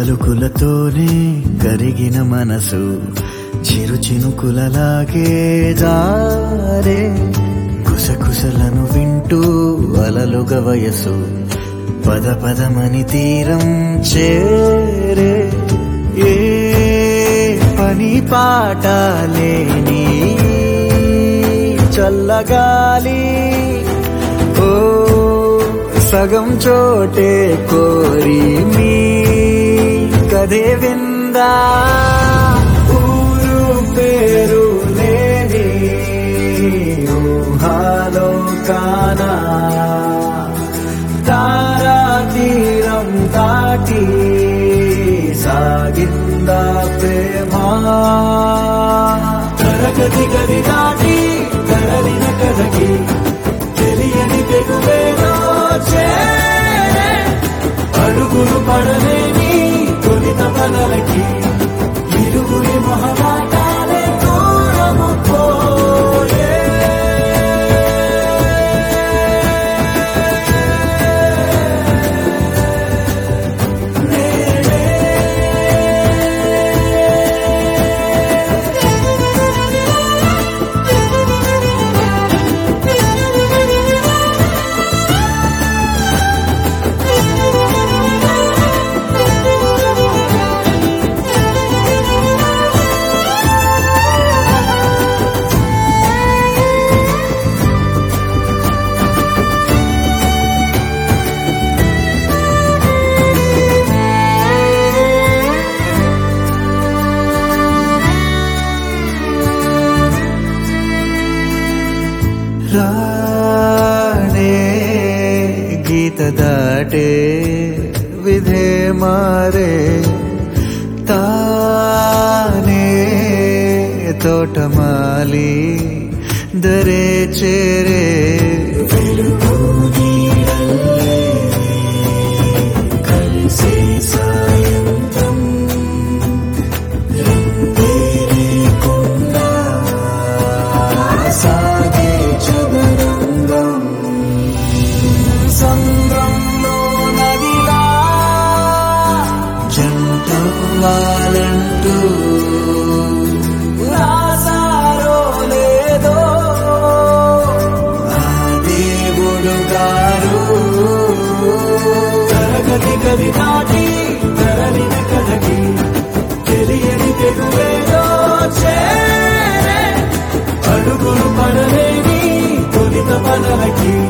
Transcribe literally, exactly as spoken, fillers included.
పలుకులతోనే కరిగిన మనసు చిరు చినుకులలాగే జారే కుసకుసలను వింటూ అలలుగ వయసు పద పదమని తీరం చేరే ఏ పని పాట లేని చల్లగాలి ఓ సగం చోటే కోరి మీ కథే విందా ఊరు పేరు లేని ఊహాలో కానా తారా తీరం దాటి సాగిందా ప్రేమ తరగతి గది దాటి తరలిన కథకి తెలియని తెగువేదో చేరే అడుగులు పడలేని తొలిత పదలకి ఇరుగురి మహమాటాలే దూరము పోయే రాణే గీత దాటే విధే మారే తానే తోటమాలి దరే చేరే వెలుగు నీడల్లే కలిసే సాయంత్రం రంగేరే కొండ సాగే చదరంగం సంద్రంలో నదిలా జంటవ్వాలంటూ రాసారో లేదో ఆ దేవుడు గారు తరగతి గది దాటి తరలిన కథకి తెలియని తెగువేదో చేరే అడుగులు పడలేని తొలిత పదలకి